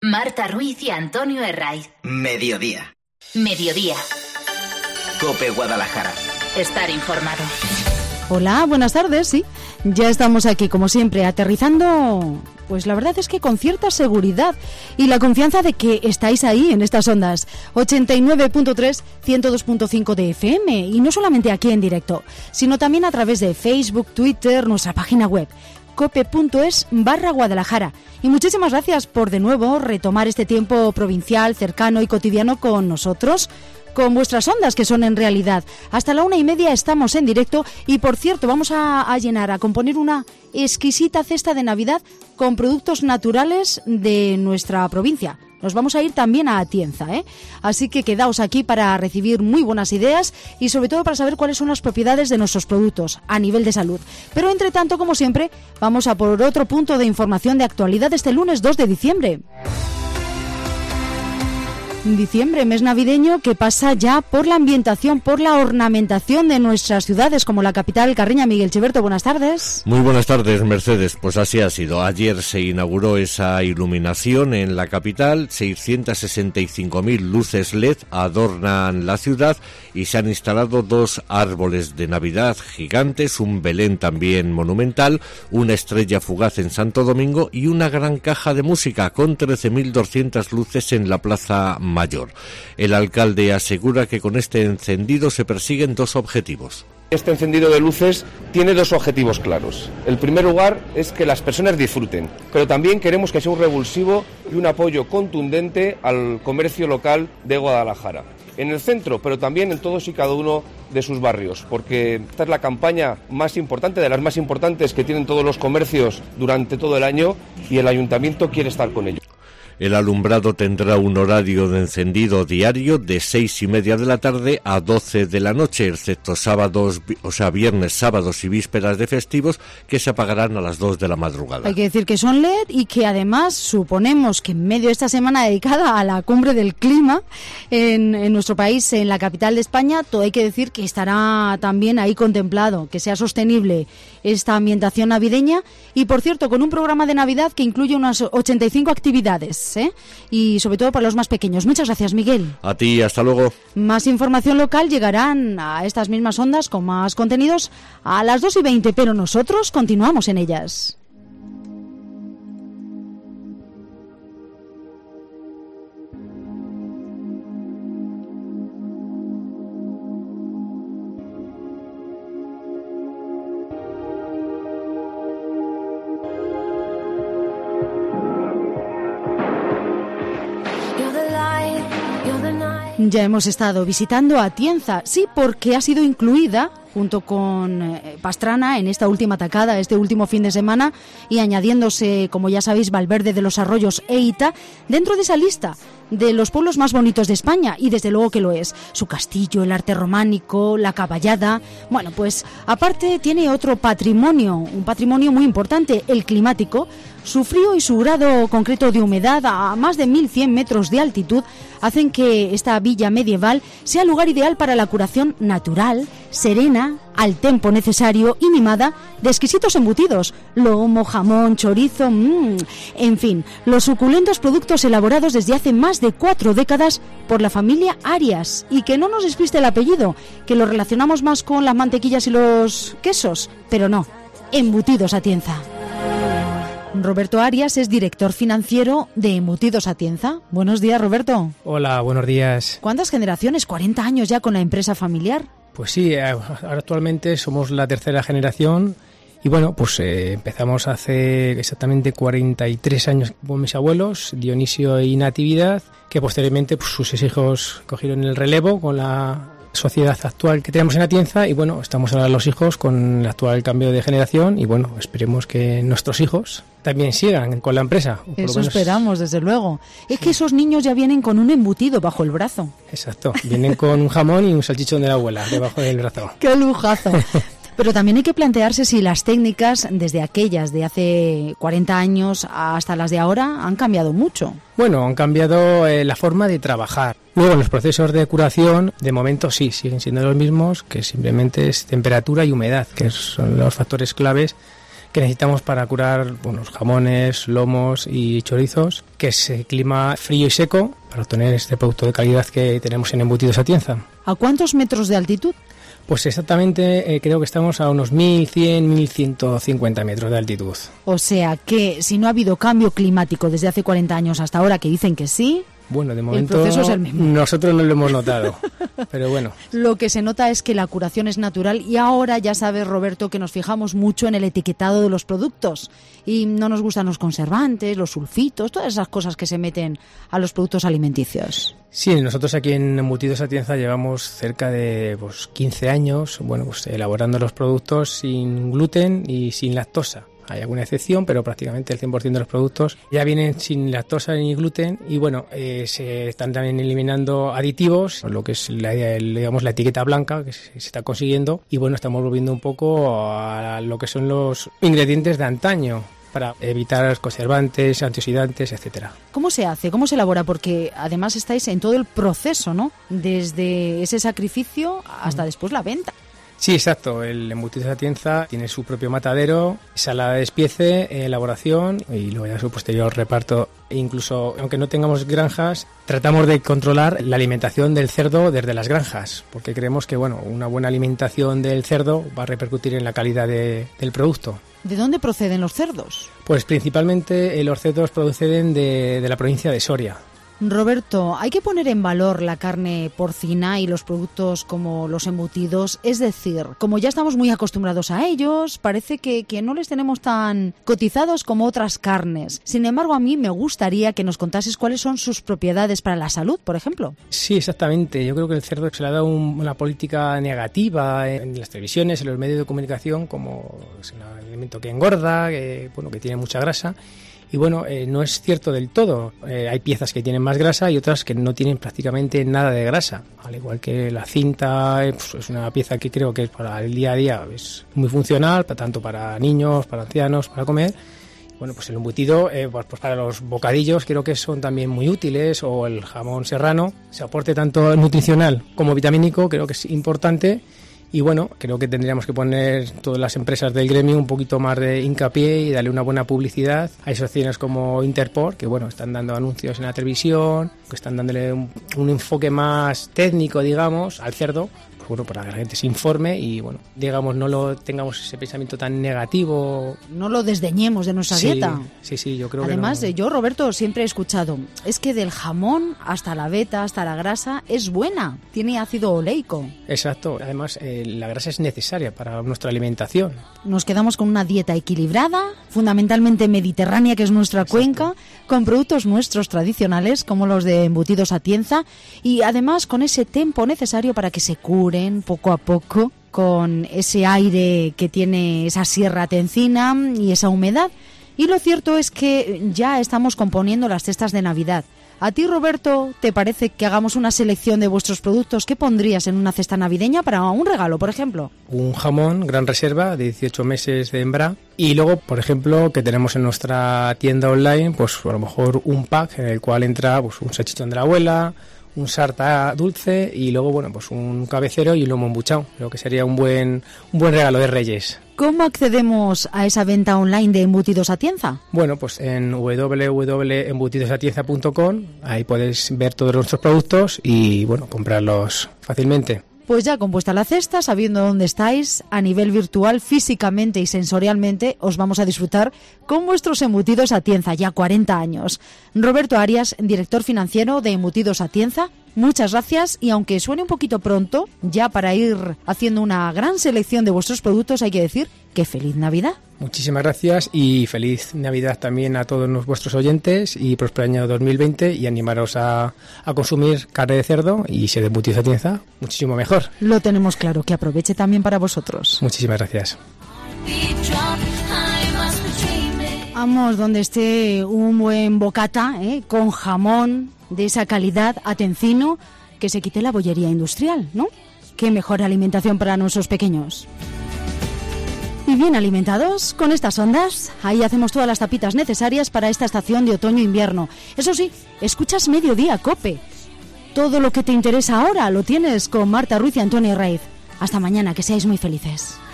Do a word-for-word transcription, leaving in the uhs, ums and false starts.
Marta Ruiz y Antonio Herraiz. Mediodía. Mediodía. COPE Guadalajara. Estar informado. Hola, buenas tardes, sí. Ya estamos aquí, como siempre, aterrizando, pues la verdad es que con cierta seguridad y la confianza de que estáis ahí en estas ondas. ochenta y nueve punto tres, ciento dos punto cinco de F M, y no solamente aquí en directo, sino también a través de Facebook, Twitter, nuestra página web, cope.es barra Guadalajara. Y muchísimas gracias por de nuevo retomar este tiempo provincial, cercano y cotidiano con nosotros, con vuestras ondas, que son en realidad. Hasta la una y media estamos en directo y, por cierto, vamos a, a llenar, a componer una exquisita cesta de Navidad con productos naturales de nuestra provincia. Nos vamos a ir también a Atienza, ¿eh? Así que quedaos aquí para recibir muy buenas ideas y sobre todo para saber cuáles son las propiedades de nuestros productos a nivel de salud. Pero entre tanto, como siempre, vamos a por otro punto de información de actualidad este lunes dos de diciembre. Diciembre, mes navideño que pasa ya por la ambientación, por la ornamentación de nuestras ciudades, como la capital Carreña. Miguel Cheverto, buenas tardes. Muy buenas tardes, Mercedes. Pues así ha sido. Ayer se inauguró esa iluminación en la capital. seiscientas sesenta y cinco mil luces L E D adornan la ciudad y se han instalado dos árboles de Navidad gigantes, un Belén también monumental, una estrella fugaz en Santo Domingo y una gran caja de música con trece mil doscientas luces en la Plaza Mayor. El alcalde asegura que con este encendido se persiguen dos objetivos. Este encendido de luces tiene dos objetivos claros. El primer lugar es que las personas disfruten, pero también queremos que sea un revulsivo y un apoyo contundente al comercio local de Guadalajara. En el centro, pero también en todos y cada uno de sus barrios, porque esta es la campaña más importante, de las más importantes que tienen todos los comercios durante todo el año, y el ayuntamiento quiere estar con ello. El alumbrado tendrá un horario de encendido diario de seis y media de la tarde a doce de la noche, excepto sábados, o sea, viernes, sábados y vísperas de festivos, que se apagarán a las dos de la madrugada. Hay que decir que son L E D y que además suponemos que en medio de esta semana dedicada a la cumbre del clima en, en nuestro país, en la capital de España, todo hay que decir que estará también ahí contemplado, que sea sostenible esta ambientación navideña y, por cierto, con un programa de Navidad que incluye unas ochenta y cinco actividades. ¿Eh? Y sobre todo para los más pequeños. Muchas gracias, Miguel. A ti, hasta luego. Más información local llegarán a estas mismas ondas con más contenidos a las dos y veinte, pero nosotros continuamos en ellas. Ya hemos estado visitando Atienza, sí, porque ha sido incluida junto con eh, Pastrana en esta última tacada, este último fin de semana, y añadiéndose, como ya sabéis, Valverde de los Arroyos e Ita, dentro de esa lista de los pueblos más bonitos de España, y desde luego que lo es. Su castillo, el arte románico, la caballada. Bueno, pues aparte tiene otro patrimonio, un patrimonio muy importante, el climático. Su frío y su grado concreto de humedad a más de mil cien metros de altitud hacen que esta villa medieval sea el lugar ideal para la curación natural, serena, al tempo necesario y mimada de exquisitos embutidos, lomo, jamón, chorizo, mmm, en fin, los suculentos productos elaborados desde hace más de cuatro décadas por la familia Arias, y que no nos despiste el apellido, que lo relacionamos más con las mantequillas y los quesos, pero no, Embutidos Atienza. Roberto Arias es director financiero de Embutidos Atienza. Buenos días, Roberto. Hola, buenos días. ¿Cuántas generaciones? ¿cuarenta años ya con la empresa familiar? Pues sí, ahora actualmente somos la tercera generación y bueno, pues eh, empezamos hace exactamente cuarenta y tres años con mis abuelos, Dionisio y Natividad, que posteriormente pues, sus hijos cogieron el relevo con la sociedad actual que tenemos en Atienza y bueno, estamos ahora los hijos con el actual cambio de generación y bueno, esperemos que nuestros hijos también sigan con la empresa. Eso esperamos, desde luego. Es que esos niños ya vienen con un embutido bajo el brazo. Exacto, vienen con un jamón y un salchichón de la abuela debajo del brazo. ¡Qué lujazo! Pero también hay que plantearse si las técnicas, desde aquellas de hace cuarenta años hasta las de ahora, han cambiado mucho. Bueno, han cambiado eh, la forma de trabajar. Luego, en los procesos de curación, de momento sí, siguen siendo los mismos, que simplemente es temperatura y humedad, que son los factores claves que necesitamos para curar bueno, jamones, lomos y chorizos, que es eh, clima frío y seco, para obtener este producto de calidad que tenemos en Embutidos Atienza. ¿A cuántos metros de altitud? Pues exactamente eh, creo que estamos a unos mil cien, mil ciento cincuenta metros de altitud. O sea que si no ha habido cambio climático desde hace cuarenta años hasta ahora, que dicen que sí... Bueno, de momento el proceso es el mismo. Nosotros no lo hemos notado, pero bueno. Lo que se nota es que la curación es natural y ahora ya sabes, Roberto, que nos fijamos mucho en el etiquetado de los productos y no nos gustan los conservantes, los sulfitos, todas esas cosas que se meten a los productos alimenticios. Sí, nosotros aquí en Embutidos Atienza llevamos cerca de pues, quince años bueno, pues, elaborando los productos sin gluten y sin lactosa. Hay alguna excepción, pero prácticamente el cien por ciento de los productos ya vienen sin lactosa ni gluten y bueno, eh, se están también eliminando aditivos, lo que es la, el, digamos, la etiqueta blanca que se, se está consiguiendo y bueno, estamos volviendo un poco a lo que son los ingredientes de antaño para evitar conservantes, antioxidantes, etcétera. ¿Cómo se hace? ¿Cómo se elabora? Porque además estáis en todo el proceso, ¿no? Desde ese sacrificio hasta después la venta. Sí, exacto. El Embutidos Atienza tiene su propio matadero, sala de despiece, elaboración y luego ya su posterior reparto. E incluso, aunque no tengamos granjas, tratamos de controlar la alimentación del cerdo desde las granjas, porque creemos que bueno, una buena alimentación del cerdo va a repercutir en la calidad de, del producto. ¿De dónde proceden los cerdos? Pues principalmente eh, los cerdos proceden de, de la provincia de Soria. Roberto, hay que poner en valor la carne porcina y los productos como los embutidos, es decir, como ya estamos muy acostumbrados a ellos, parece que, que no les tenemos tan cotizados como otras carnes. Sin embargo, a mí me gustaría que nos contases cuáles son sus propiedades para la salud, por ejemplo. Sí, exactamente. Yo creo que el cerdo se le ha dado un, una política negativa en las televisiones, en los medios de comunicación, como es un alimento que engorda, que, bueno, que tiene mucha grasa. Y bueno, eh, no es cierto del todo. Eh, hay piezas que tienen más grasa y otras que no tienen prácticamente nada de grasa. Al igual que la cinta, eh, pues es una pieza que creo que para el día a día es muy funcional, tanto para niños, para ancianos, para comer. Bueno, pues el embutido, eh, pues para los bocadillos creo que son también muy útiles, o el jamón serrano. Se aporte tanto nutricional como vitamínico, creo que es importante. Y bueno, creo que tendríamos que poner todas las empresas del gremio un poquito más de hincapié y darle una buena publicidad a asociaciones como Interpor, que bueno, están dando anuncios en la televisión, que están dándole un, un enfoque más técnico, digamos, al cerdo, pues bueno, para que la gente se informe y bueno, digamos, no lo tengamos ese pensamiento tan negativo. No lo desdeñemos de nuestra sí, dieta. Sí, sí, yo creo Además, que no. yo, Roberto, siempre he escuchado, es que del jamón hasta la veta, hasta la grasa, es buena, tiene ácido oleico. Exacto, además eh, la grasa es necesaria para nuestra alimentación. Nos quedamos con una dieta equilibrada, fundamentalmente mediterránea, que es nuestra Exacto. cuenca, con productos nuestros tradicionales, como los de Embutidos Atienza, y además con ese tempo necesario para que se curen poco a poco, con ese aire que tiene esa sierra atencina y esa humedad. Y lo cierto es que ya estamos componiendo las cestas de Navidad. ¿A ti, Roberto, te parece que hagamos una selección de vuestros productos? ¿Qué pondrías en una cesta navideña para un regalo, por ejemplo? Un jamón Gran Reserva de dieciocho meses de hembra. Y luego, por ejemplo, que tenemos en nuestra tienda online, pues a lo mejor un pack en el cual entra pues, un salchichón de la abuela, un sarta dulce y luego, bueno, pues un cabecero y un lomo embuchado. Creo que sería un buen, un buen regalo de Reyes. ¿Cómo accedemos a esa venta online de Embutidos Atienza? Bueno, pues en w w w punto embutidos atienza punto com, ahí podéis ver todos nuestros productos y, bueno, comprarlos fácilmente. Pues ya compuesta la cesta, sabiendo dónde estáis, a nivel virtual, físicamente y sensorialmente, os vamos a disfrutar con vuestros Embutidos Atienza, ya cuarenta años. Roberto Arias, director financiero de Embutidos Atienza, muchas gracias y aunque suene un poquito pronto, ya para ir haciendo una gran selección de vuestros productos, hay que decir que feliz Navidad. Muchísimas gracias y feliz Navidad también a todos vuestros oyentes y próspero año dos mil veinte y animaros a, a consumir carne de cerdo y si de Embutidos Atienza, muchísimo mejor. Lo tenemos claro, que aproveche también para vosotros. Muchísimas gracias. Vamos donde esté un buen bocata, ¿eh? Con jamón de esa calidad atencino, que se quite la bollería industrial, ¿no? Qué mejor alimentación para nuestros pequeños. Y bien alimentados, con estas ondas, ahí hacemos todas las tapitas necesarias para esta estación de otoño-invierno. Eso sí, escuchas Mediodía Cope. Todo lo que te interesa ahora lo tienes con Marta Ruiz y Antonio Herraiz. Hasta mañana, que seáis muy felices.